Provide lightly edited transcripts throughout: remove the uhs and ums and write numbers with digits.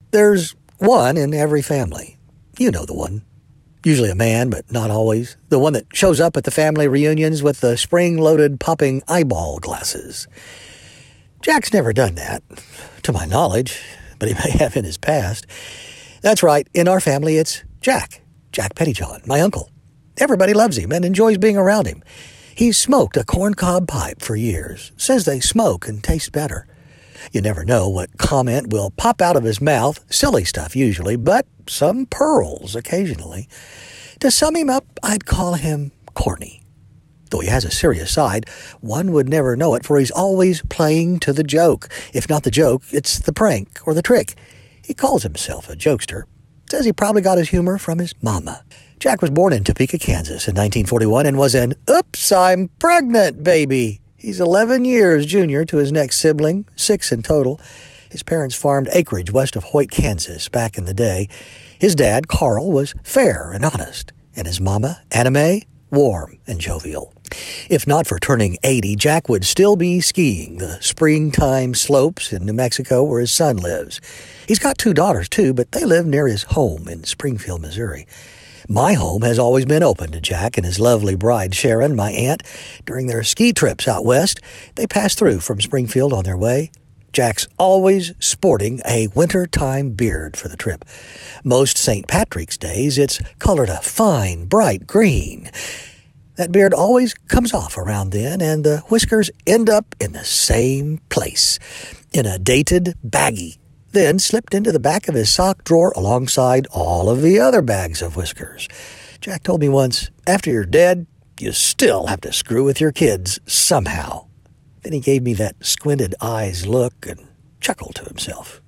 There's one in every family. You know the one. Usually a man, but not always. The one that shows up at the family reunions with the spring-loaded popping eyeball glasses. Jack's never done that, to my knowledge, but he may have in his past. That's right, in our family it's Jack Pettyjohn, my uncle. Everybody loves him and enjoys being around him. He's smoked a corncob pipe for years, says they smoke and taste better. You never know what comment will pop out of his mouth, silly stuff usually, but some pearls occasionally. To sum him up, I'd call him corny. Though he has a serious side, one would never know it, for he's always playing to the joke. If not the joke, it's the prank or the trick. He calls himself a jokester. Says he probably got his humor from his mama. Jack was born in Topeka, Kansas in 1941 and was an oops, I'm pregnant baby. He's 11 years junior to his next sibling, 6 in total. His parents farmed acreage west of Hoyt, Kansas back in the day. His dad, Carl, was fair and honest, and his mama, Anna Mae, warm and jovial. If not for turning 80, Jack would still be skiing the springtime slopes in New Mexico where his son lives. He's got 2 daughters, too, but they live near his home in Springfield, Missouri. My home has always been open to Jack and his lovely bride, Sharon, my aunt. During their ski trips out west, they pass through from Springfield on their way. Jack's always sporting a wintertime beard for the trip. Most St. Patrick's days, it's colored a fine, bright green. That beard always comes off around then, and the whiskers end up in the same place, in a dated baggie, then slipped into the back of his sock drawer alongside all of the other bags of whiskers. Jack told me once, after you're dead, you still have to screw with your kids somehow. Then he gave me that squinted eyes look and chuckled to himself.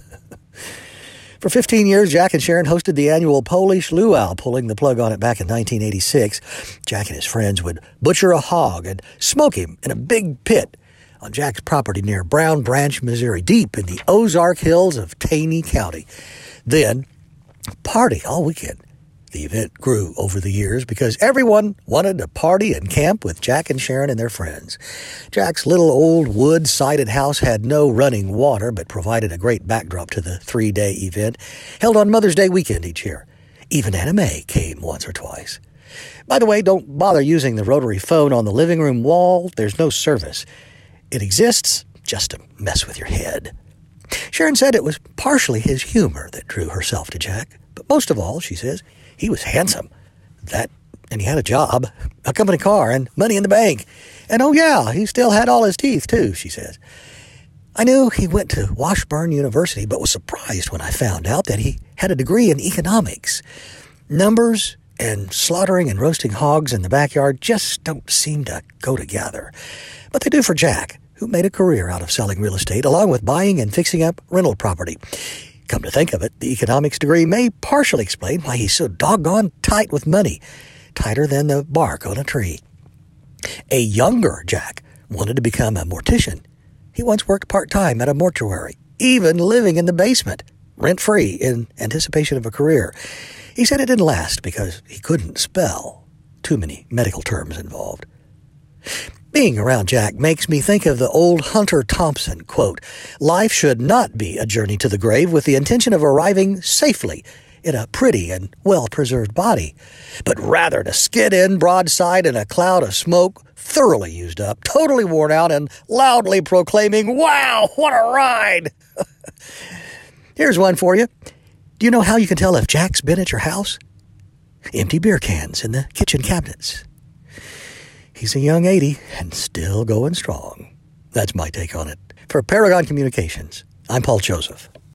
For 15 years, Jack and Sharon hosted the annual Polish Luau, pulling the plug on it back in 1986. Jack and his friends would butcher a hog and smoke him in a big pit on Jack's property near Brown Branch, Missouri, deep in the Ozark Hills of Taney County. Then, party all weekend. The event grew over the years because everyone wanted to party and camp with Jack and Sharon and their friends. Jack's little old wood-sided house had no running water, but provided a great backdrop to the 3-day event, held on Mother's Day weekend each year. Even Anna Mae came once or twice. By the way, don't bother using the rotary phone on the living room wall. There's no service. It exists just to mess with your head. Sharon said it was partially his humor that drew herself to Jack, but most of all, she says, he was handsome. And he had a job, a company car, and money in the bank. And oh yeah, he still had all his teeth too, she says. I knew he went to Washburn University, but was surprised when I found out that he had a degree in economics. Numbers and slaughtering and roasting hogs in the backyard just don't seem to go together. But they do for Jack, who made a career out of selling real estate, along with buying and fixing up rental property. Come to think of it, the economics degree may partially explain why he's so doggone tight with money, tighter than the bark on a tree. A younger Jack wanted to become a mortician. He once worked part-time at a mortuary, even living in the basement, rent-free, in anticipation of a career. He said it didn't last because he couldn't spell. Too many medical terms involved. Being around Jack makes me think of the old Hunter Thompson quote, "Life should not be a journey to the grave with the intention of arriving safely in a pretty and well-preserved body, but rather to skid in broadside in a cloud of smoke, thoroughly used up, totally worn out, and loudly proclaiming, 'Wow, what a ride!'" Here's one for you. Do you know how you can tell if Jack's been at your house? Empty beer cans in the kitchen cabinets. He's a young 80 and still going strong. That's my take on it. For Paragon Communications, I'm Paul Joseph.